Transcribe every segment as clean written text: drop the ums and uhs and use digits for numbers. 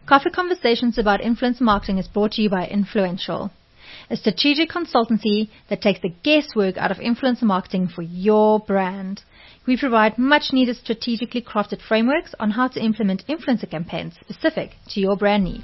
Coffee Conversations about Influencer Marketing is brought to you by Influential, a strategic consultancy that takes the guesswork out of influencer marketing for your brand. We provide much-needed strategically crafted frameworks on how to implement influencer campaigns specific to your brand needs.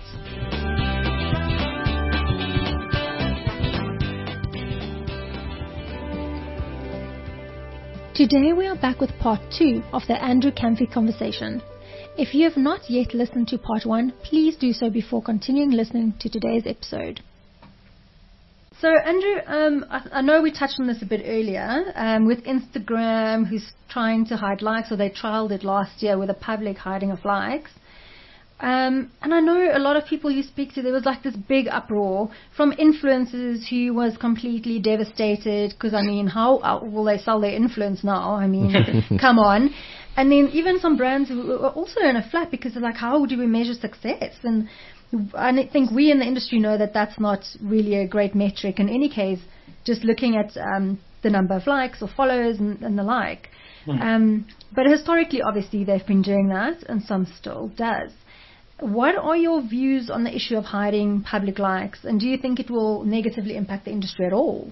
Today we are back with part 2 of the Andrew Camphey conversation. If you have not yet listened to part 1, please do so before continuing listening to today's episode. So Andrew, I know we touched on this a bit earlier, with Instagram who's trying to hide likes, or they trialed it last year with a public hiding of likes. And I know a lot of people you speak to, there was like this big uproar from influencers who was completely devastated because, I mean, how will they sell their influence now? I mean, come on. And then even some brands were also in a flat because they're like, how do we measure success? And I think we in the industry know that that's not really a great metric in any case, just looking at the number of likes or followers and the like. But historically, obviously, they've been doing that, and some still does. What are your views on the issue of hiding public likes, and do you think it will negatively impact the industry at all?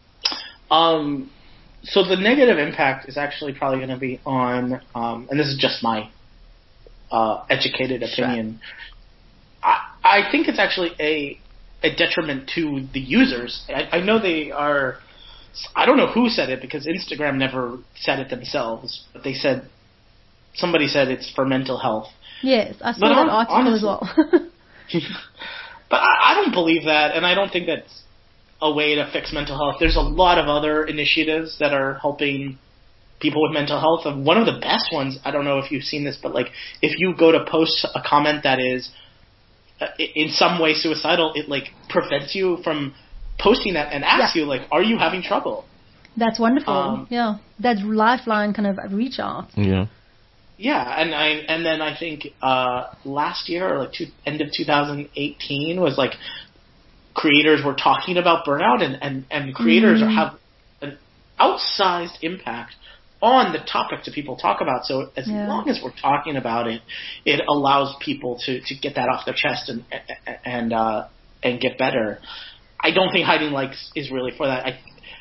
So the negative impact is actually probably going to be on, and this is just my educated opinion, I think it's actually a detriment to the users. I know they are, I don't know who said it because Instagram never said it themselves, but somebody said it's for mental health. Yes, I saw that article honestly, as well. But I don't believe that, and I don't think that's a way to fix mental health. There's a lot of other initiatives that are helping people with mental health. And one of the best ones, I don't know if you've seen this, but like if you go to post a comment that is in some way suicidal, it like prevents you from posting that and asks you like, are you having trouble? That's wonderful. That lifeline kind of reach out. Yeah, and then I think last year, or like end of 2018, was like creators were talking about burnout, and creators have an outsized impact on the topic that people talk about. So as long as we're talking about it, it allows people to get that off their chest and get better. I don't think hiding likes is really for that.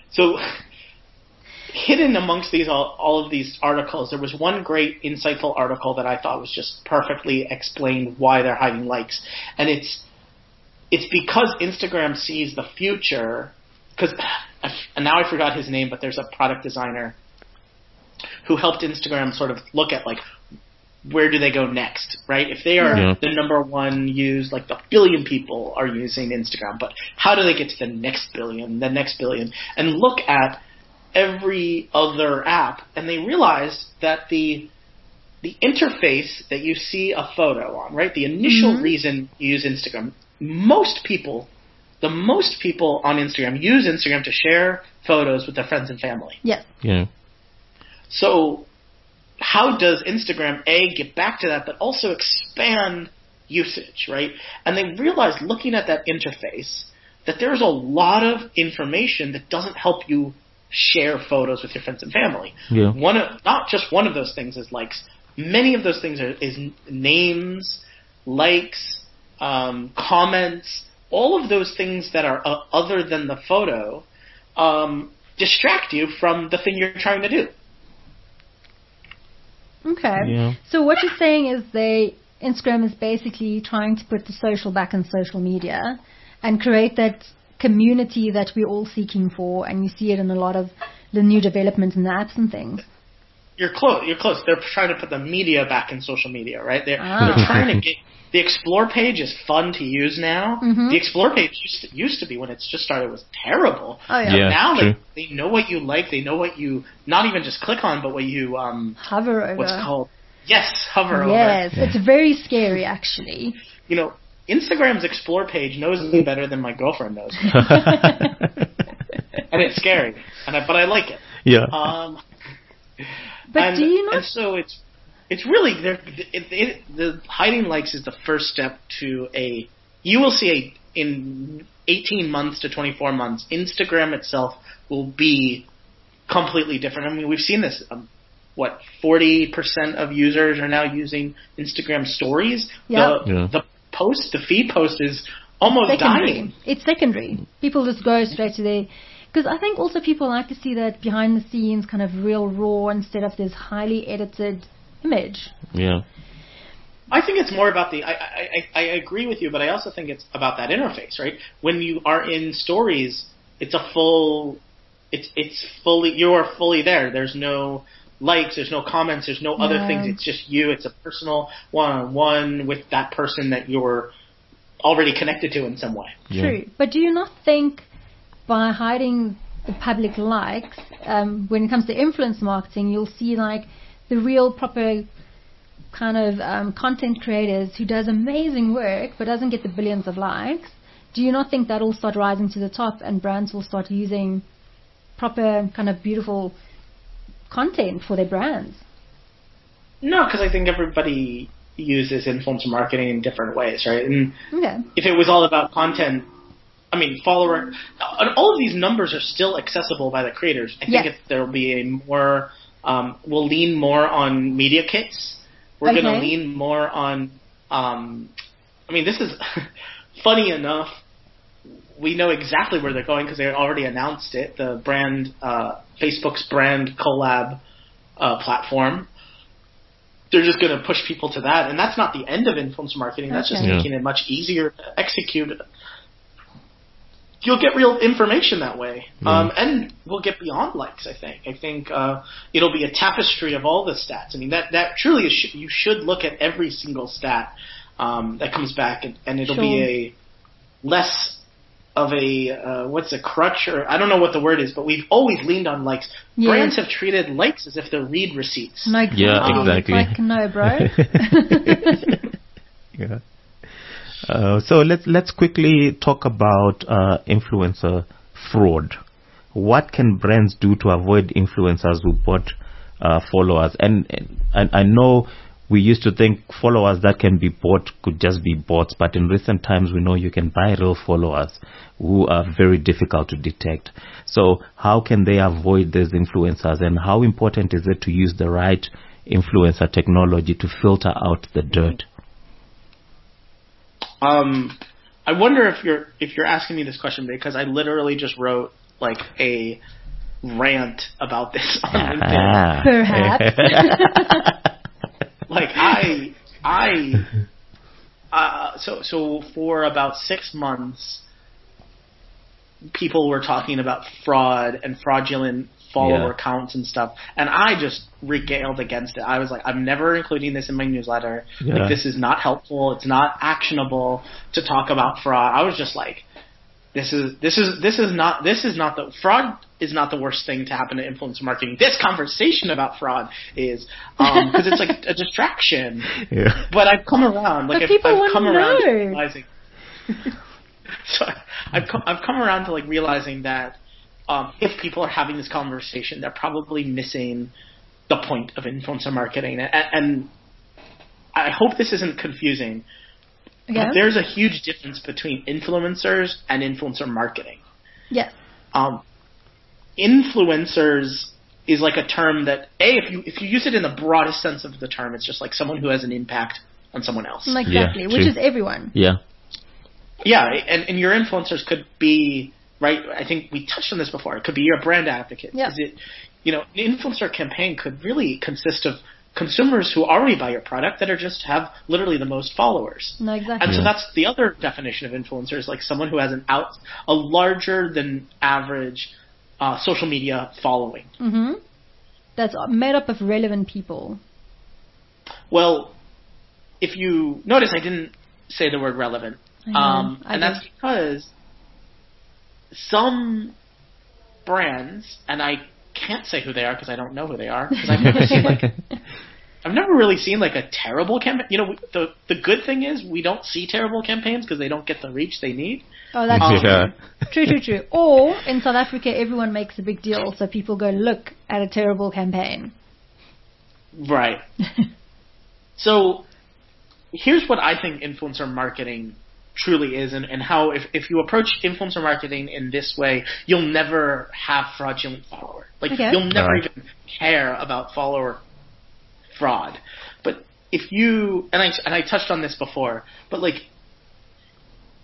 Hidden amongst all of these articles, there was one great insightful article that I thought was just perfectly explained why they're hiding likes. And it's because Instagram sees the future, and now I forgot his name, but there's a product designer who helped Instagram sort of look at like, where do they go next, right? If they are the number one used, like the billion people are using Instagram, but how do they get to the next billion, and look at every other app, and they realized that the interface that you see a photo on, right? The initial reason you use Instagram, the most people on Instagram use Instagram to share photos with their friends and family. Yes. Yeah. So how does Instagram, get back to that, but also expand usage, right? And they realized, looking at that interface, that there's a lot of information that doesn't help you share photos with your friends and family. Yeah. Not just one of those things is likes. Many of those things is names, likes, comments, all of those things that are other than the photo distract you from the thing you're trying to do. Okay. Yeah. So what you're saying is Instagram is basically trying to put the social back in social media and create that community that we're all seeking for, and you see it in a lot of the new development in the apps and things. You're close. They're trying to put the media back in social media, right? They're trying to get the Explore page is fun to use now. The Explore page used to be, when it just started, was terrible. Oh yeah. Now they know what you like. They know what you not even just click on, but what you hover over. What's called hover over. Yes, it's very scary actually. You know, Instagram's Explore page knows me better than my girlfriend knows me. And it's scary, but I like it. Yeah. But do you not? And so it's really the hiding likes is the first step to you will see in 18 months to 24 months, Instagram itself will be completely different. I mean, we've seen this. 40% of users are now using Instagram stories. Yeah. The post, the feed post is almost dying. It's secondary. People just go straight to their... Because I think also people like to see that behind the scenes kind of real raw instead of this highly edited image. Yeah. I think it's more about I agree with you, but I also think it's about that interface, right? When you are in stories, it's fully, you are fully there. There's no likes, there's no comments, there's no other things. It's just you. It's a personal one-on-one with that person that you're already connected to in some way. Yeah. True. But do you not think by hiding the public likes, when it comes to influence marketing, you'll see like the real proper kind of content creators who does amazing work but doesn't get the billions of likes? Do you not think that'll start rising to the top and brands will start using proper kind of beautiful content for their brands? No, because I think everybody uses influencer marketing in different ways, right? And if it was all about content, I mean, follower, all of these numbers are still accessible by the creators. I think there'll be a more, we'll lean more on media kits. We're going to lean more on, I mean, this is funny enough. We know exactly where they're going because they already announced it. The brand, Facebook's brand collab platform. They're just going to push people to that, and that's not the end of influencer marketing. That's just making it much easier to execute. You'll get real information that way, and we'll get beyond likes. I think it'll be a tapestry of all the stats. I mean, that truly is. You should look at every single stat that comes back, and it'll be a less of a what's a crutch, or I don't know what the word is, but we've always leaned on likes. Brands have treated likes as if they're read receipts. Like, exactly. Like, no, bro. Yeah. So let's quickly talk about influencer fraud. What can brands do to avoid influencers who bot followers? And I know we used to think followers that can be bought could just be bots, but in recent times we know you can buy real followers who are very difficult to detect. So how can they avoid these influencers, and how important is it to use the right influencer technology to filter out the dirt? I wonder if you're asking me this question because I literally just wrote like a rant about this on LinkedIn. Perhaps. Like so for about 6 months, people were talking about fraud and fraudulent follower counts and stuff, and I just regaled against it. I was like, I'm never including this in my newsletter. Like, this is not helpful. It's not actionable to talk about fraud. I was just like, this is not the fraud is not the worst thing to happen to influencer marketing. This conversation about fraud is because it's like a distraction. Yeah. But I've come around. Like I've come around to realizing. So I've come around to like realizing that if people are having this conversation, they're probably missing the point of influencer marketing. And I hope this isn't confusing. But there's a huge difference between influencers and influencer marketing. Yes. Influencers is like a term that if you use it in the broadest sense of the term, it's just like someone who has an impact on someone else. Exactly, which is everyone. Yeah. Yeah, and your influencers could be, right, I think we touched on this before, it could be your brand advocate. Yeah. An influencer campaign could really consist of consumers who already buy your product that are just have literally the most followers. No, exactly. And so that's the other definition of influencers, like someone who has a larger than average social media following. Mm-hmm. That's made up of relevant people. Well, if you notice, I didn't say the word relevant. And that's because some brands, and I can't say who they are because I don't know who they are, because I've never really seen like a terrible campaign. The good thing is we don't see terrible campaigns because they don't get the reach they need. Oh, that's true. Or in South Africa, everyone makes a big deal, so people go look at a terrible campaign. Right. So here's what I think influencer marketing truly is, and how if you approach influencer marketing in this way, you'll never have fraudulent follower. You'll never even care about follower fraud. But if you, and I touched on this before, but like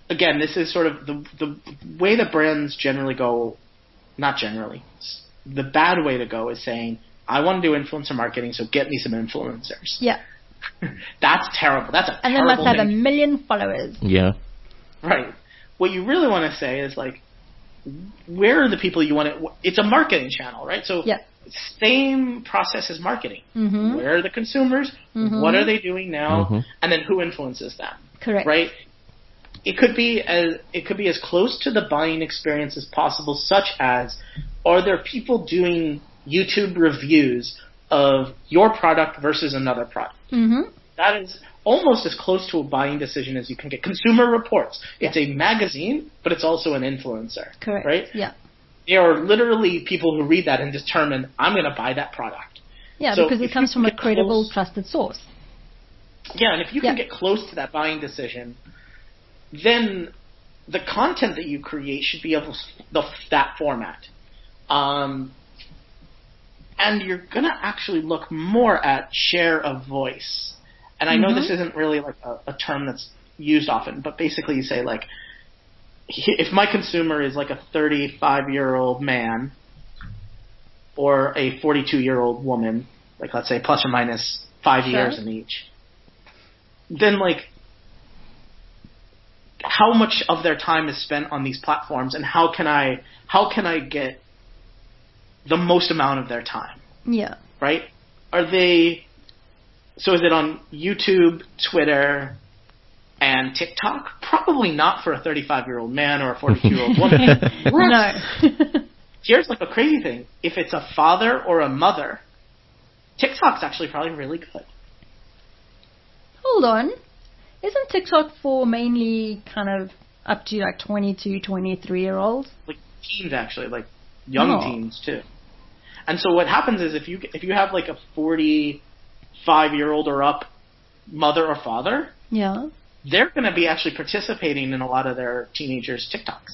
again, this is sort of the way that brands generally go, not generally, the bad way to go is saying, I want to do influencer marketing, so get me some influencers. Yeah. That's terrible. That's a And they terrible must have thing. 1 million followers. Yeah. Right. What you really want to say is like, where are the people you want to? It's a marketing channel, right? So Yeah. same process as marketing. Mm-hmm. Where are the consumers? Mm-hmm. What are they doing now? Mm-hmm. And then who influences them? Correct. Right. It could be as close to the buying experience as possible, such as, are there people doing YouTube reviews of your product versus another product? Mm-hmm. That is almost as close to a buying decision as you can get. Consumer Reports. It's a magazine, but it's also an influencer. Correct. Right? Yeah. They are literally people who read that and determine, I'm going to buy that product. Yeah, So because it if comes you from a get credible, close- trusted source. Yeah, and if you can get close to that buying decision, then the content that you create should be of that format. And you're going to actually look more at share of voice. And I know this isn't really like a term that's used often, but basically you say like, if my consumer is like a 35-year-old man or a 42-year-old woman, like let's say plus or minus 5 years in each, then like, how much of their time is spent on these platforms, and how can I get the most amount of their time? Yeah. Right? So is it on YouTube, Twitter, and TikTok? Probably not for a 35-year-old man or a 42-year-old woman. No. Here's like a crazy thing. If it's a father or a mother, TikTok's actually probably really good. Hold on. Isn't TikTok for mainly kind of up to like 22, 23-year-olds? Like teens, actually, like young teens too. And so what happens is if you have like a 45-year-old or up mother or father, Yeah. they're going to be actually participating in a lot of their teenagers' TikToks.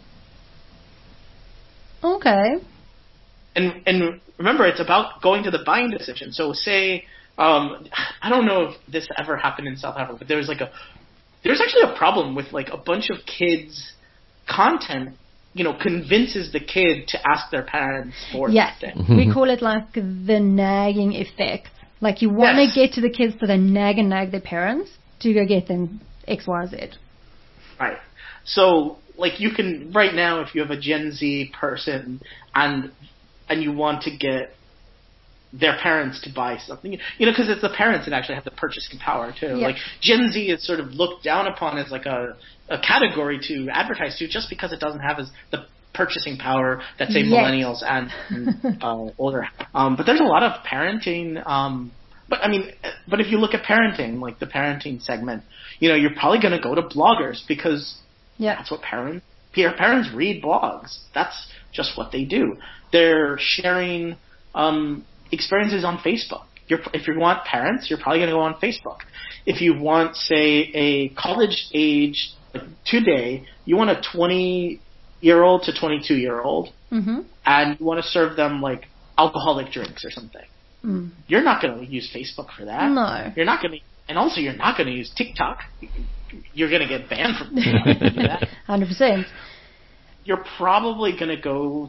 Okay. And remember, it's about going to the buying decision. So say, I don't know if this ever happened in South Africa, but there's actually a problem with like a bunch of kids' content, convinces the kid to ask their parents for something. We call it like the nagging effect. Like you want to get to the kids so they nag their parents to go get them X, Y, Z. Right. So like you can right now, if you have a Gen Z person and you want to get their parents to buy something, because it's the parents that actually have the purchasing power too. Yeah. Like Gen Z is sort of looked down upon as like a category to advertise to, just because it doesn't have the purchasing power that say millennials and older. But there's a lot of parenting. But if you look at parenting, like the parenting segment, you're probably going to go to bloggers because that's what parents read blogs. That's just what they do. They're sharing experiences on Facebook. If you want parents, you're probably going to go on Facebook. If you want, say, a college age, like today, you want a 20-year-old to 22-year-old, and you want to serve them like alcoholic drinks or something. You're not going to use Facebook for that. No. You're not going to, and also you're not going to use TikTok. You're going to get banned from TikTok if you do that. 100%. You're probably going to go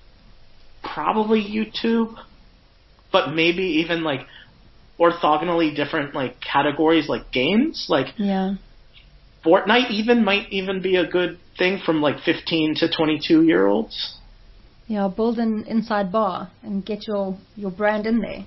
YouTube, but maybe even like orthogonally different like categories like games, like Fortnite might even be a good thing from like 15 to 22-year-olds. Yeah, build an inside bar and get your brand in there.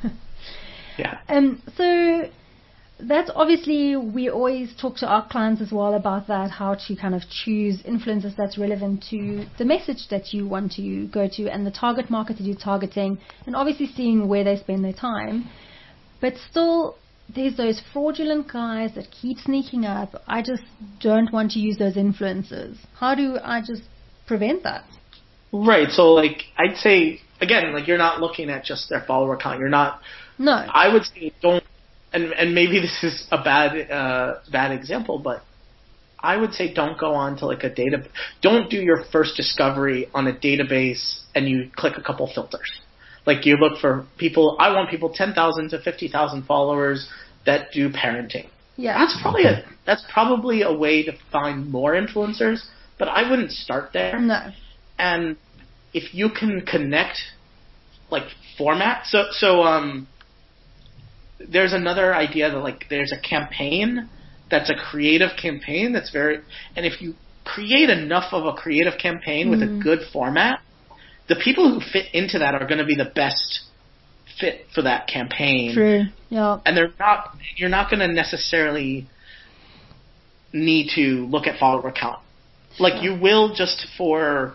So that's obviously, we always talk to our clients as well about that, how to kind of choose influencers that's relevant to the message that you want to go to and the target market that you're targeting, and obviously seeing where they spend their time. But still, there's those fraudulent guys that keep sneaking up. I just don't want to use those influencers. How do I just prevent that? Right. So, like, I'd say, again, like, you're not looking at just their follower count. You're not. No. I would say don't, and maybe this is a bad example, but I would say don't go on to like a data. Don't do your first discovery on a database and you click a couple filters. Like, you look for people. I want people 10,000 to 50,000 followers that do parenting. Yeah. That's probably a way to find more influencers, but I wouldn't start there. No. And if you can connect like format, so there's another idea that like there's a campaign that's a creative campaign that's very, and if you create enough of a creative campaign with a good format, the people who fit into that are going to be the best fit for that campaign. True. Yeah. And you're not going to necessarily need to look at follower count. Like you will just for,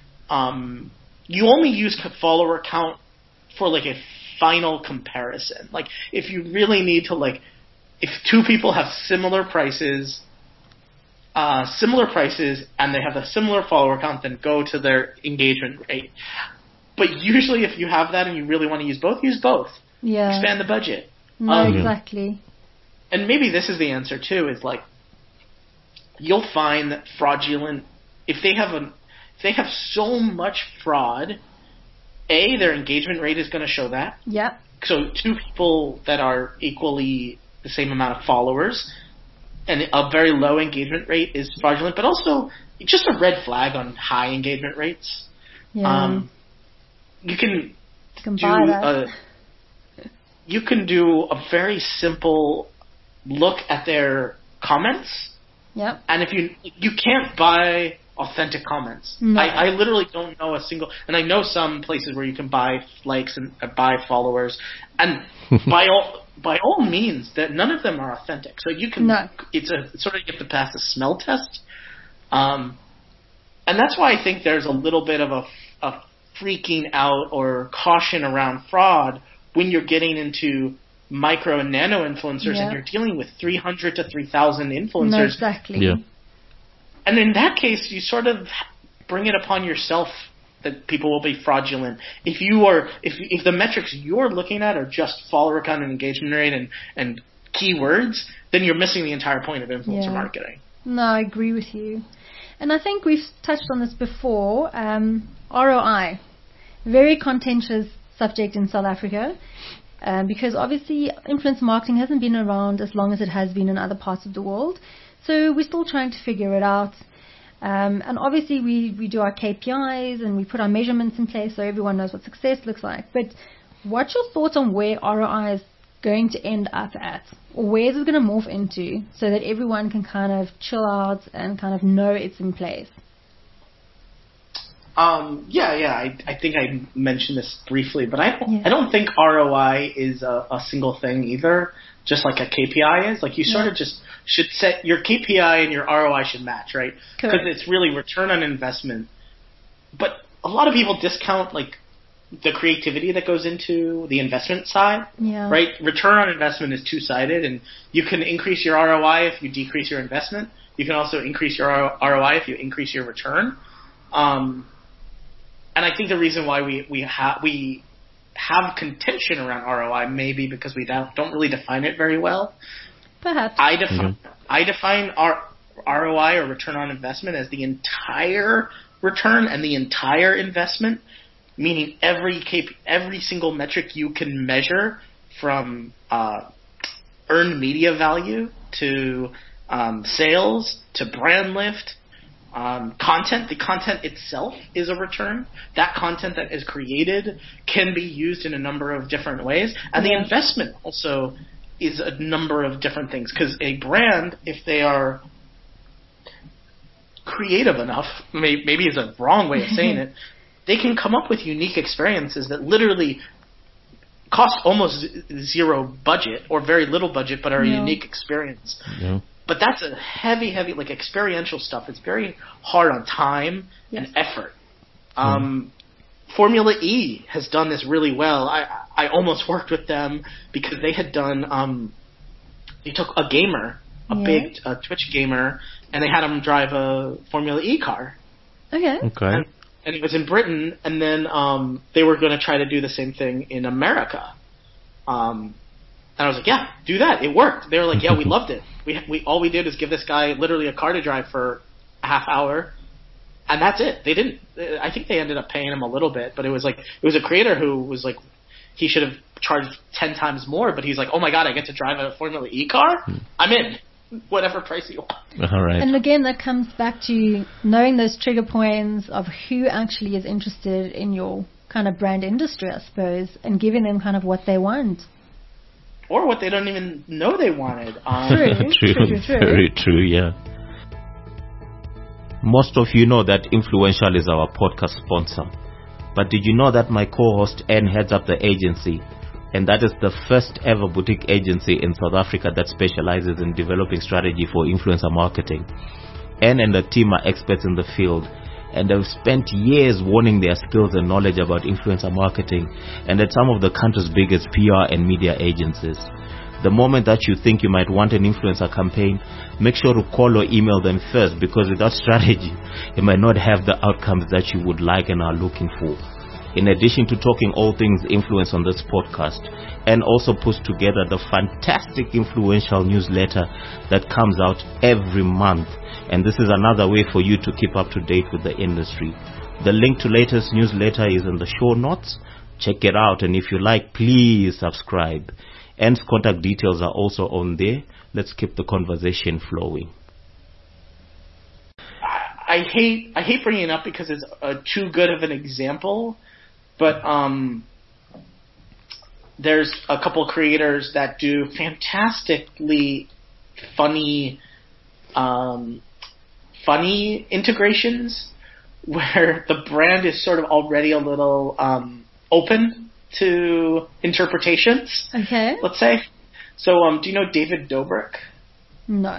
you only use follower count for like a final comparison. Like if you really need to like, if two people have similar prices and they have a similar follower count, then go to their engagement rate. But usually if you have that and you really want to use both. Yeah. Expand the budget. No, exactly. And maybe this is the answer too, is like, you'll find that fraudulent, if they have so much fraud, their engagement rate is going to show that. Yeah. So two people that are equally the same amount of followers and a very low engagement rate is fraudulent, but also just a red flag on high engagement rates. Yeah. You can buy that. You can do a very simple look at their comments. Yep. And if you can't buy authentic comments. No. I literally don't know a single, and I know some places where you can buy likes and buy followers, and by all means, that none of them are authentic. So you can, it's sort of, you have to pass a smell test, and that's why I think there's a little bit of a freaking out or caution around fraud when you're getting into micro and nano influencers and you're dealing with 300 to 3,000 influencers. No, exactly. Yeah. And in that case, you sort of bring it upon yourself that people will be fraudulent. If the metrics you're looking at are just follower count and engagement rate and keywords, then you're missing the entire point of influencer marketing. No, I agree with you. And I think we've touched on this before. ROI, very contentious subject in South Africa. Because obviously influence marketing hasn't been around as long as it has been in other parts of the world. So we're still trying to figure it out. And obviously we do our KPIs and we put our measurements in place so everyone knows what success looks like. But what's your thoughts on where ROI is going to end up at? Or where is it going to morph into so that everyone can kind of chill out and kind of know it's in place? I think I mentioned this briefly, but I don't think ROI is a single thing either, just like a KPI is. Like you sort of just should set your KPI and your ROI should match, right? Because it's really return on investment. But a lot of people discount like the creativity that goes into the investment side, right? Return on investment is two-sided, and you can increase your ROI if you decrease your investment. You can also increase your ROI if you increase your return. And I think the reason why we have contention around ROI may be because we don't really define it very well. Perhaps. I define our ROI or return on investment as the entire return and the entire investment, meaning every single metric you can measure from earned media value to sales to brand lift. Content, the content itself is a return. That content that is created can be used in a number of different ways. And the investment also is a number of different things. Because a brand, if they are creative enough, maybe is a wrong way of saying it, they can come up with unique experiences that literally cost almost zero budget or very little budget, but are a unique experience. Yeah. But that's a heavy, like experiential stuff. It's very hard on time and effort. Formula E has done this really well. I almost worked with them because they had done, they took a gamer, a big Twitch gamer, and they had him drive a Formula E car. Okay. And it was in Britain, and then they were going to try to do the same thing in America. And I was like, yeah, do that. It worked. They were like, yeah, we loved it. We all we did is give this guy literally a car to drive for a half hour, and that's it. They didn't. I think they ended up paying him a little bit, but it was a creator who was like, he should have charged 10 times more, but he's like, oh my God, I get to drive a Formula E car? I'm in. Whatever price you want. All right. And again, that comes back to knowing those trigger points of who actually is interested in your kind of brand industry, I suppose, and giving them kind of what they want. Or what they don't even know they wanted. True. Very true, yeah. Most of you know that Influential is our podcast sponsor. But did you know that my co-host Anne heads up the agency? And that is the first ever boutique agency in South Africa that specializes in developing strategy for influencer marketing. Anne and the team are experts in the field, and they've spent years honing their skills and knowledge about influencer marketing, and at some of the country's biggest PR and media agencies. The moment that you think you might want an influencer campaign, make sure to call or email them first, because without strategy, it might not have the outcomes that you would like and are looking for. In addition to talking all things influence on this podcast, and also puts together the fantastic Influential newsletter that comes out every month. And this is another way for you to keep up to date with the industry. The link to latest newsletter is in the show notes. Check it out, and if you like, please subscribe. And contact details are also on there. Let's keep the conversation flowing. I hate bringing it up because it's too good of an example. But there's a couple creators that do fantastically funny integrations where the brand is sort of already a little open to interpretations. Okay. Let's say. So, do you know David Dobrik? No.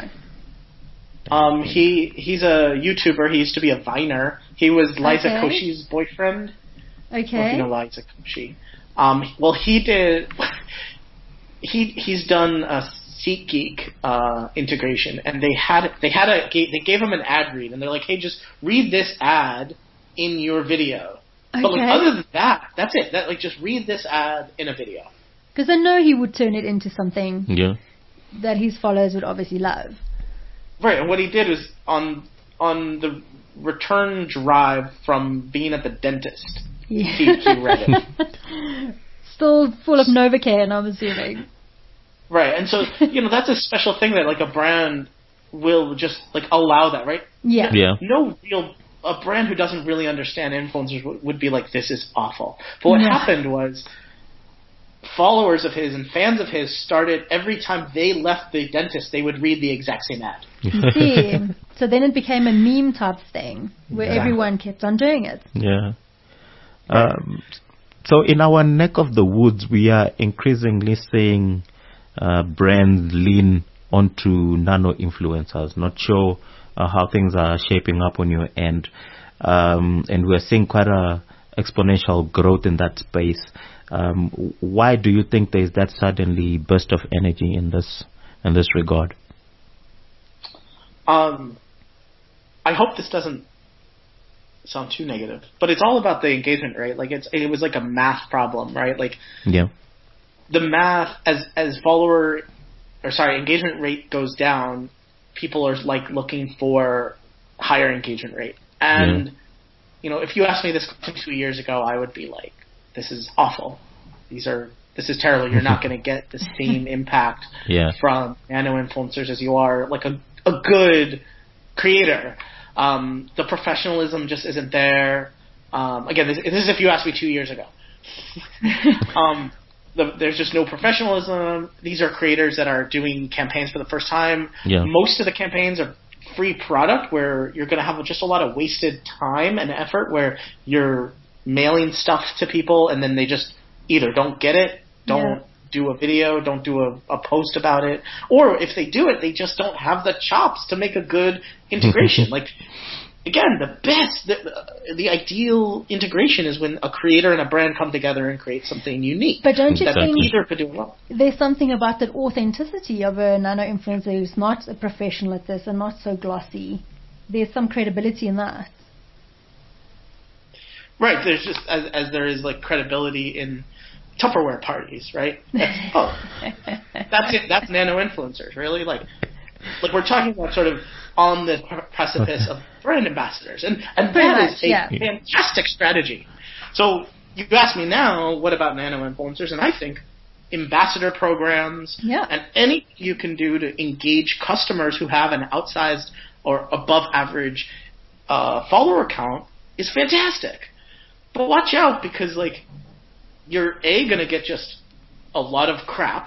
He's a YouTuber. He used to be a Viner. He was Liza Koshy's boyfriend. Okay. Well, you know Liza Koshy. Well, he did. He's done a SeatGeek integration, and they gave him an ad read, and they're like, "Hey, just read this ad in your video." Okay. But like, other than that, that's it. Just read this ad in a video. Because I know he would turn it into something that his followers would obviously love. Right, and what he did was on the return drive from being at the dentist. Yeah. He read it. Still full of Novocaine, I'm assuming. Right, and so, that's a special thing that, a brand will just, allow that, right? Yeah. A brand who doesn't really understand influencers would be like, this is awful. But what happened was, followers of his and fans of his started, every time they left the dentist, they would read the exact same ad. You see. So then it became a meme type thing, where everyone kept on doing it. Yeah. So in our neck of the woods, we are increasingly seeing brands lean onto nano influencers. Not sure how things are shaping up on your end, and we're seeing quite a exponential growth in that space. Why do you think there is that suddenly burst of energy in this regard? I hope this doesn't sound too negative, but it's all about the engagement rate. It was like a math problem, right? The math as engagement rate goes down, people are looking for higher engagement rate. And if you asked me this 2 years ago, I would be like, this is awful. This is terrible. You're not going to get the same impact from nano influencers as you are a good creator. The professionalism just isn't there. Again, this is if you asked me 2 years ago. There's just no professionalism. These are creators that are doing campaigns for the first time. Yeah. Most of the campaigns are free product where you're going to have just a lot of wasted time and effort where you're mailing stuff to people and then they just either don't get it, don't do a video, don't do a post about it, or if they do it, they just don't have the chops to make a good integration. Again, the ideal integration is when a creator and a brand come together and create something unique. But don't you think either could do well? There's something about that authenticity of a nano influencer who's not a professional at this and not so glossy. There's some credibility in that. Right. There's just as there is credibility in Tupperware parties, right? That's it. That's nano influencers, really. We're talking about sort of on the precipice of brand ambassadors, and that is a fantastic strategy. So you ask me now, what about nano influencers? And I think ambassador programs and anything you can do to engage customers who have an outsized or above average follower count is fantastic. But watch out, because like you're going to get just a lot of crap,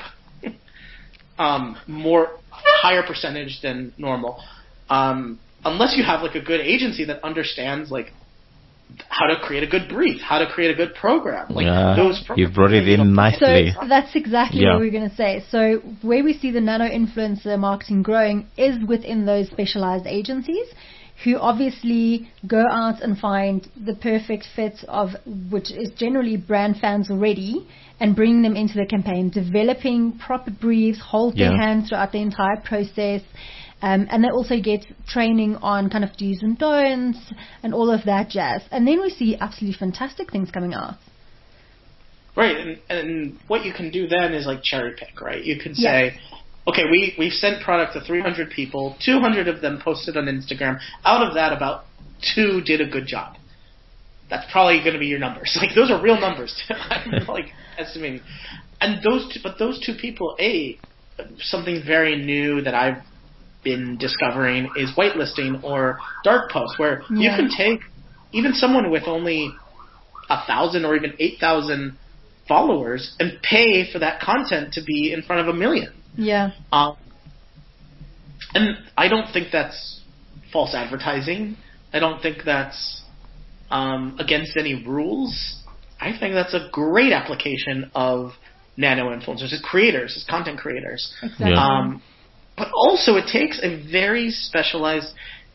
higher percentage than normal, unless you have like a good agency that understands like how to create a good brief, how to create a good program. Like those you brought it in nicely. So that's exactly what we're going to say. So where we see the nano influencer marketing growing is within those specialized agencies who obviously go out and find the perfect fit of, which is generally brand fans already, and bring them into the campaign, developing proper briefs, hold their hands throughout the entire process. And they also get training on kind of do's and don'ts and all of that jazz. And then we see absolutely fantastic things coming out. Right, and what you can do then is like cherry pick, right? You can say, okay, we've sent product to 300 people, 200 of them posted on Instagram. Out of that, about 2 did a good job. That's probably going to be your numbers. Like, those are real numbers. I'm like estimating. And those 2 people, something very new that I've been discovering is whitelisting or dark posts, where you can take even someone with only 1,000 or even 8,000 followers and pay for that content to be in front of 1 million. Yeah. And I don't think that's false advertising. I don't think that's against any rules. I think that's a great application of nano influencers as creators, as content creators. Exactly. But also it takes a very specialized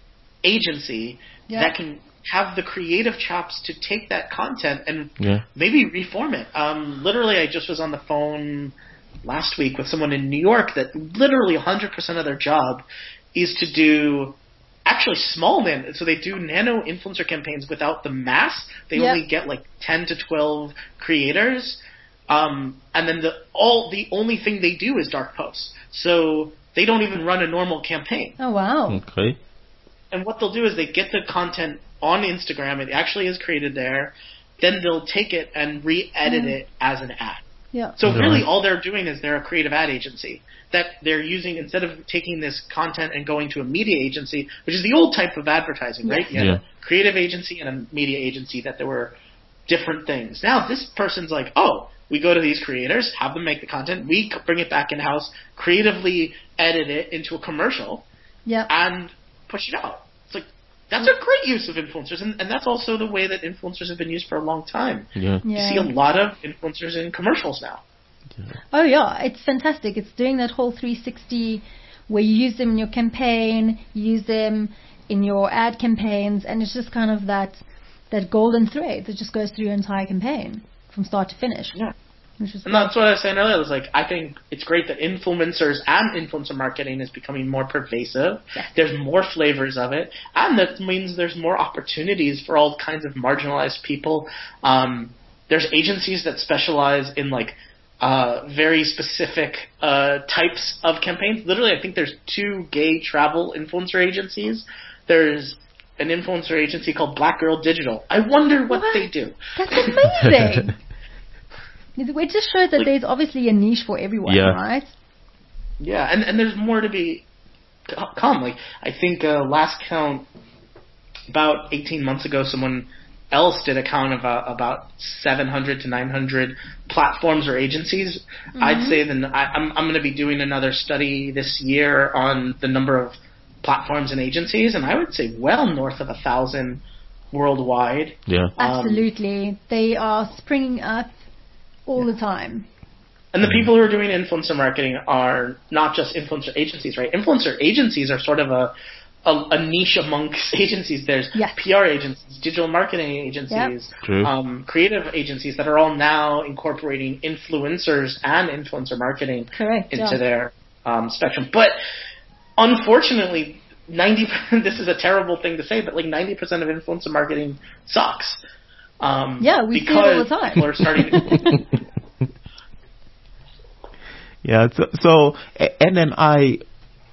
agency that can have the creative chops to take that content and maybe reform it. Literally, I just was on the phone last week with someone in New York that literally 100% of their job is to do actually small so they do nano influencer campaigns without the mass. They only get like 10 to 12 creators. And then the only thing they do is dark posts. So they don't even run a normal campaign. Oh, wow. Okay. And what they'll do is they get the content on Instagram. It actually is created there. Then they'll take it and re-edit it as an ad. Yeah. So really all they're doing is they're a creative ad agency that they're using, instead of taking this content and going to a media agency, which is the old type of advertising, right? You had a creative agency and a media agency, that there were different things. Now this person's like, we go to these creators, have them make the content, we bring it back in-house, creatively edit it into a commercial, and push it out. It's like, that's a great use of influencers, and that's also the way that influencers have been used for a long time. You see a lot of influencers in commercials now. Oh, yeah, it's fantastic. It's doing that whole 360 where you use them in your campaign, you use them in your ad campaigns, and it's just kind of that golden thread that just goes through your entire campaign from start to finish. Yeah. And that's what I was saying earlier. It was like, I think it's great that influencers and influencer marketing is becoming more pervasive. Yes. There's more flavors of it, and that means there's more opportunities for all kinds of marginalized people. There's agencies that specialize in like very specific types of campaigns. Literally, I think there's 2 gay travel influencer agencies. There's an influencer agency called Black Girl Digital. I wonder what they do. That's amazing. It just shows that there's obviously a niche for everyone, right? Yeah, and there's more to be come. Like, I think last count, about 18 months ago, someone else did a count of about 700 to 900 platforms or agencies. I'd say then I'm going to be doing another study this year on the number of platforms and agencies, and I would say well north of 1,000 worldwide. Yeah, absolutely. They are springing up all the time. And the people who are doing influencer marketing are not just influencer agencies, right? Influencer agencies are sort of a niche amongst agencies. There's PR agencies, digital marketing agencies, creative agencies that are all now incorporating influencers and influencer marketing into their spectrum. But unfortunately, this is a terrible thing to say, but like 90% of influencer marketing sucks. We see it all the time. People are starting to so NNI,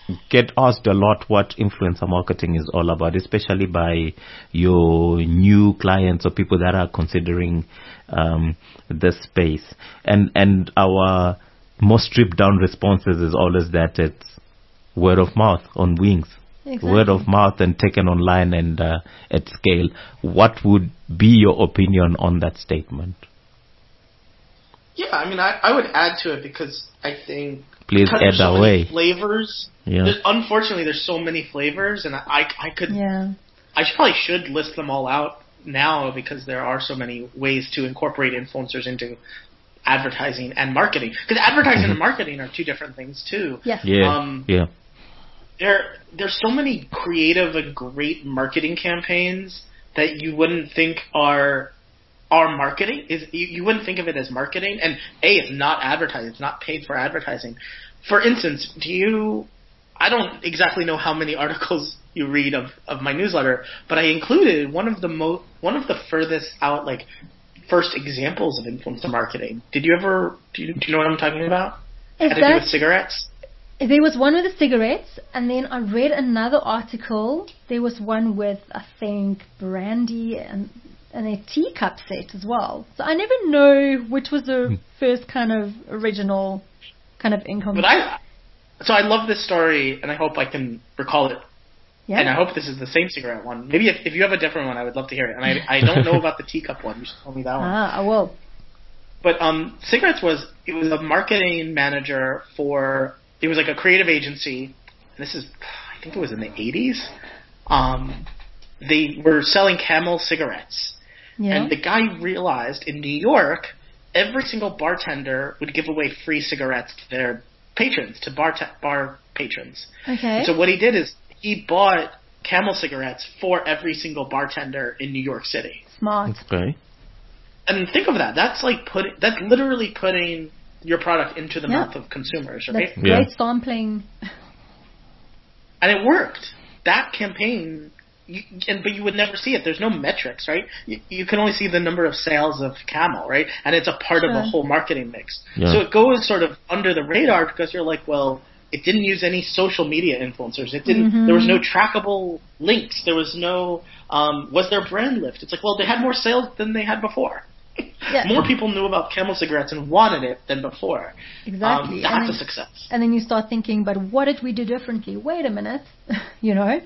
get asked a lot what influencer marketing is all about, especially by your new clients or people that are considering this space. And our most stripped down responses is always that it's word of mouth on wings. Exactly. Word of mouth and taken online and at scale. What would be your opinion on that statement? Yeah, I mean, I would add to it because I think... Please add so away. Flavors. Yeah. Unfortunately, there's so many flavors, and I could... Yeah. I probably should list them all out now because there are so many ways to incorporate influencers into advertising and marketing. Because advertising and marketing are two different things, too. Yes. Yeah. There's so many creative and great marketing campaigns that you wouldn't think are marketing. You wouldn't think of it as marketing. And it's not advertising. It's not paid for advertising. For instance, I don't exactly know how many articles you read of my newsletter, but I included one of the furthest out, like, first examples of influencer marketing. Do you know what I'm talking about? Had to do with cigarettes? There was one with the cigarettes, and then I read another article. There was one with, I think, brandy and a teacup set as well. So I never know which was the first kind of original kind of income. But I love this story, and I hope I can recall it. Yeah. And I hope this is the same cigarette one. Maybe if you have a different one, I would love to hear it. And I don't know about the teacup one. You should tell me that one. I will. But cigarettes was a marketing manager for... It was like a creative agency. And I think it was in the 80s. They were selling Camel cigarettes. Yeah. And the guy realized in New York, every single bartender would give away free cigarettes to their patrons, to bar patrons. Okay. And so what he did is he bought Camel cigarettes for every single bartender in New York City. Smart. Okay. And think of that. That's literally putting your product into the mouth of consumers, right? That's great sampling. And it worked. That campaign, but you would never see it. There's no metrics, right? You can only see the number of sales of Camel, right? And it's a part of the whole marketing mix. Yeah. So it goes sort of under the radar because you're like, well, it didn't use any social media influencers. It didn't. Mm-hmm. There was no trackable links. There was no. Was there brand lift? It's like, well, they had more sales than they had before. Yeah. More people knew about Camel cigarettes and wanted it than before. Exactly. That's a success. And then you start thinking, but what did we do differently? Wait a minute, you know.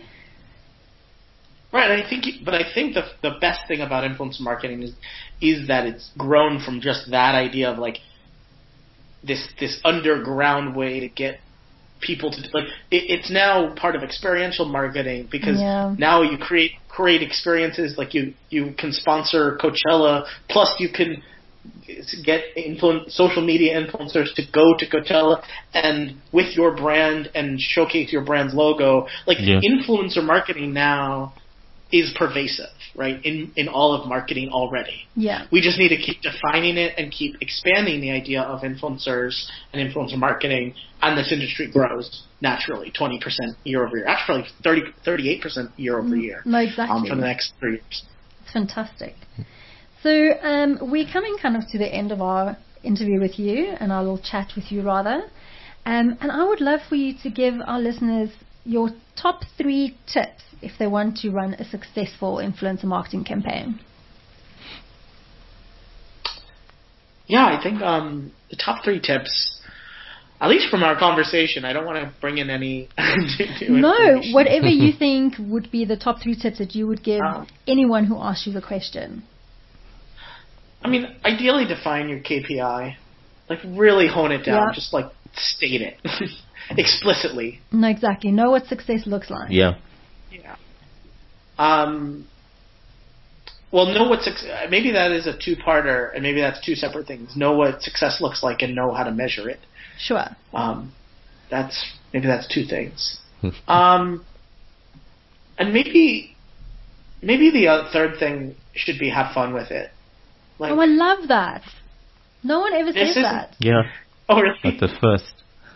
Right. I think the best thing about influencer marketing is that it's grown from just that idea of like this underground way to get people to like. It's now part of experiential marketing because now you create experiences like you can sponsor Coachella, plus you can get social media influencers to go to Coachella and with your brand and showcase your brand's logo. Like influencer marketing now is pervasive, right, in all of marketing already. Yeah. We just need to keep defining it and keep expanding the idea of influencers and influencer marketing, and this industry grows naturally, 20% year over year. Actually, 38% year over year. No, exactly. For the next 3 years. It's fantastic. So we're coming kind of to the end of our interview with you, and our little chat with you, rather. And I would love for you to give our listeners your top 3 tips if they want to run a successful influencer marketing campaign. Yeah, I think the top 3 tips, at least from our conversation, I don't want to bring in any... No, whatever you think would be the top 3 tips that you would give anyone who asks you the question. I mean, ideally define your KPI. Like, really hone it down. Just, like, state it. Explicitly. No, exactly. Know what success looks like. Yeah. Well, know what maybe that is a 2-parter, and maybe that's 2 separate things. Know what success looks like, and know how to measure it. Sure. That's 2 things. And maybe the third thing should be have fun with it. Like, I love that. No one ever says that. Yeah. Oh, really? That's the first.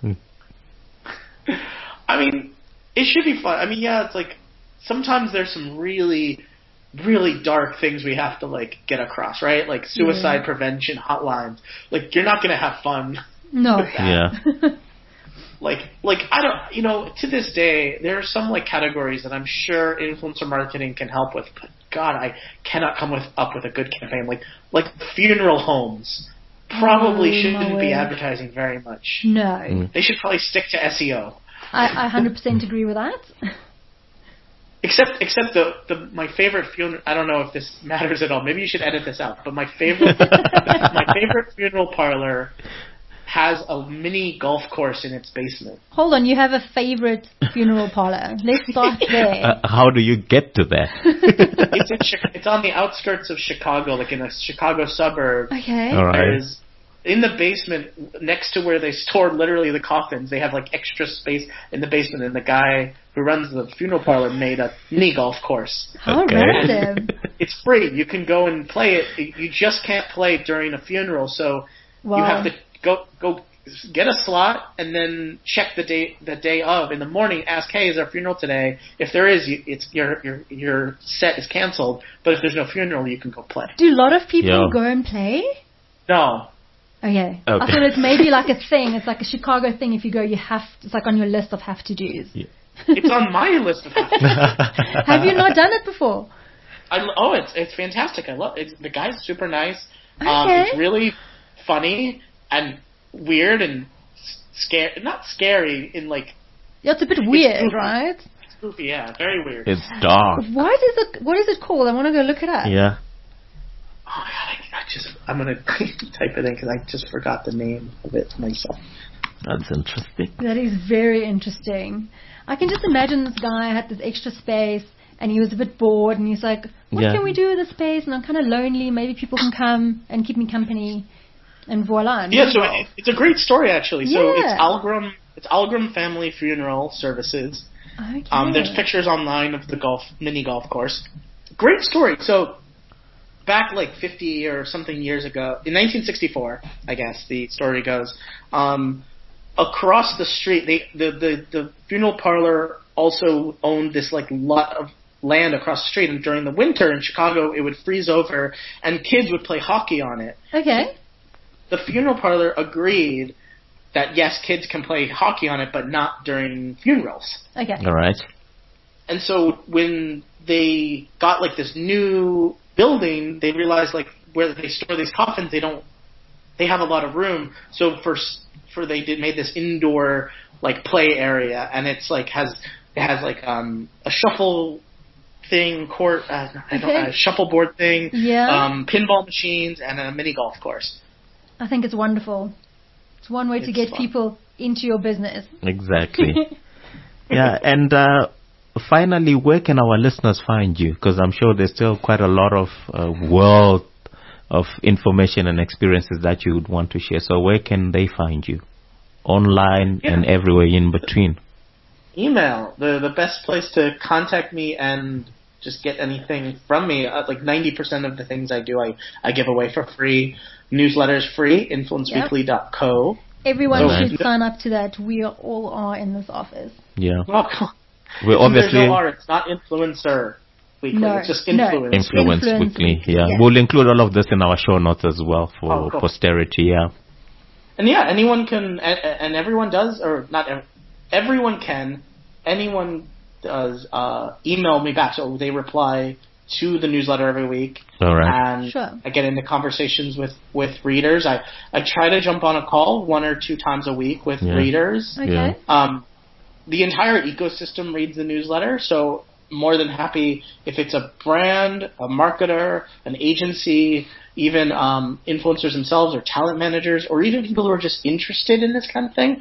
I mean, it should be fun. I mean, it's like sometimes there's some really, really dark things we have to like get across, right? Like suicide prevention hotlines. Like you're not gonna have fun. No. with that. Yeah. Like I don't, to this day, there are some like categories that I'm sure influencer marketing can help with, but God, I cannot come up with a good campaign. Like funeral homes probably shouldn't be advertising very much. No. They should probably stick to SEO. I 100% agree with that. Except my favorite funeral. I don't know if this matters at all. Maybe you should edit this out. But my favorite funeral parlor has a mini golf course in its basement. Hold on, you have a favorite funeral parlor. Let's start there. How do you get to that? It's on the outskirts of Chicago, like in a Chicago suburb. Okay. All right. There's, in the basement, next to where they store literally the coffins, they have like extra space in the basement, and the guy who runs the funeral parlor made a mini golf course. How random. It's free. You can go and play it. You just can't play during a funeral, so you have to go get a slot and then check the day of. In the morning, ask, hey, is there a funeral today? If there is, your set is canceled. But if there's no funeral, you can go play. Do a lot of people go and play? No. Okay. I thought it's maybe like a thing. It's like a Chicago thing. If you go, it's like on your list of have to do's. Yeah. It's on my list of have to do's. Have you not done it before? It's fantastic. I love it. The guy's super nice. Okay. It's really funny and weird and not scary in like. Yeah, it's a bit weird, right? It's goofy, yeah, very weird. It's dark. What is it called? I want to go look it up. Yeah. Oh my God, I'm gonna type it in because I just forgot the name of it myself. That's interesting. That is very interesting. I can just imagine this guy had this extra space and he was a bit bored and he's like, what can we do with this space? And I'm kind of lonely. Maybe people can come and keep me company. And voila. Yeah, so it's a great story actually. So it's Algram Family Funeral Services. Okay. There's pictures online of the mini golf course. Great story. So back like 50 or something years ago, in 1964, I guess the story goes, across the street, the funeral parlor also owned this like lot of land across the street, and during the winter in Chicago, it would freeze over, and kids would play hockey on it. Okay. The funeral parlor agreed that yes, kids can play hockey on it, but not during funerals. Okay. All right. And so when they got like this new building, they realized like where they store these coffins, they have a lot of room. So they made this indoor like play area, and it's like it has like a shuffle thing, a shuffleboard thing, pinball machines, and a mini golf course. I think it's wonderful. It's one way to get people into your business. Exactly. Yeah, and finally, where can our listeners find you? Because I'm sure there's still quite a lot of world of information and experiences that you would want to share. So where can they find you? Online and everywhere in between. Email. The best place to contact me and just get anything from me. Like 90% of the things I do, I give away for free. Newsletters free, influenceweekly.co. Everyone should sign up to that. We all are in this office. Yeah. Well, we're obviously... There's no R, it's not Influencer Weekly, it's just Influence. Influence Weekly, yeah. We'll include all of this in our show notes as well for posterity, And anyone can, and everyone does, or not everyone can, anyone does email me back, so they reply to the newsletter every week. All right. And I get into conversations with readers. I try to jump on a call 1 or 2 times a week with readers. Okay. The entire ecosystem reads the newsletter, so more than happy if it's a brand, a marketer, an agency, even influencers themselves or talent managers, or even people who are just interested in this kind of thing.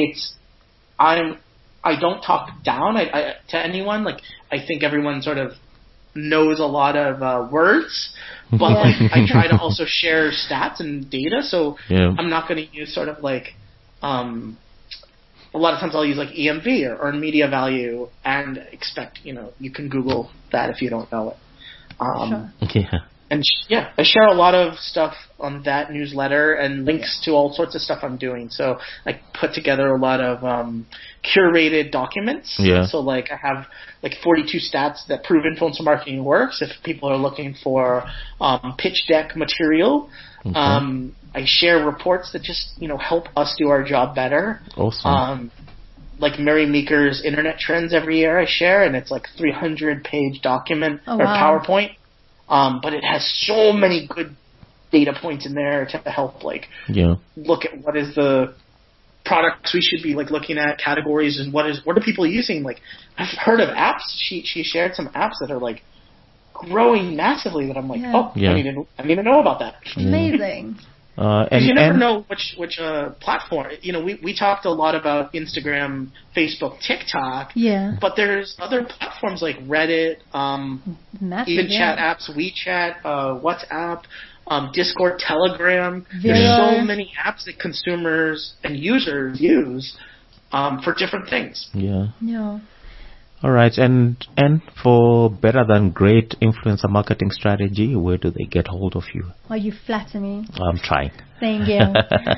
I don't talk down to anyone. Like, I think everyone sort of knows a lot of words, but like I try to also share stats and data. So I'm not going to use sort of like a lot of times I'll use like EMV or earned media value and expect you can Google that if you don't know it. And I share a lot of stuff on that newsletter and links to all sorts of stuff I'm doing. So I put together a lot of curated documents. Yeah. So like I have like 42 stats that prove influencer marketing works. If people are looking for pitch deck material, I share reports that just help us do our job better. Awesome. Like Mary Meeker's internet trends every year I share, and it's like 300-page document or PowerPoint. But it has so many good data points in there to help look at what is the products we should be looking at, categories, and what are people using. Like I've heard of apps. She shared some apps that are growing massively that I'm like, I need to know about that. Amazing. And you never know which platform. We talked a lot about Instagram, Facebook, TikTok. Yeah. But there's other platforms like Reddit, even chat apps, WeChat, WhatsApp, Discord, Telegram. There's so many apps that consumers and users use for different things. Yeah. Yeah. All right, and for Better Than Great influencer marketing strategy, where do they get hold of you? Oh, you flatter me. I'm trying. Thank you.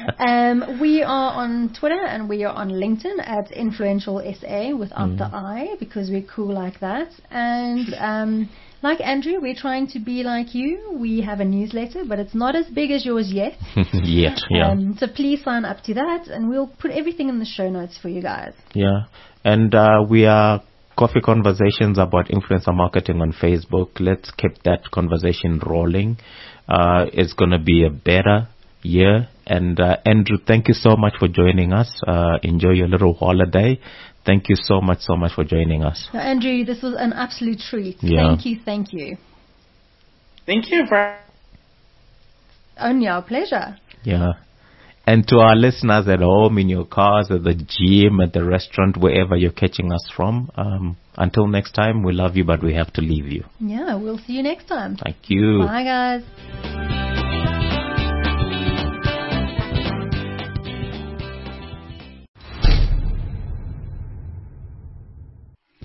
We are on Twitter and we are on LinkedIn at Influential SA without the I, because we're cool like that. And like Andrew, we're trying to be like you. We have a newsletter, but it's not as big as yours yet. Yet, yeah. So please sign up to that, and we'll put everything in the show notes for you guys. Yeah, and we are Coffee Conversations about influencer marketing on Facebook. Let's keep that conversation rolling. It's going to be a better year. And Andrew, thank you so much for joining us. Enjoy your little holiday. Thank you so much for joining us. Now, Andrew, this was an absolute treat. Yeah. Thank you. Thank you for... Only our pleasure. Yeah. And to our listeners at home, in your cars, at the gym, at the restaurant, wherever you're catching us from, until next time, we love you, but we have to leave you. Yeah, we'll see you next time. Thank you. Bye, guys.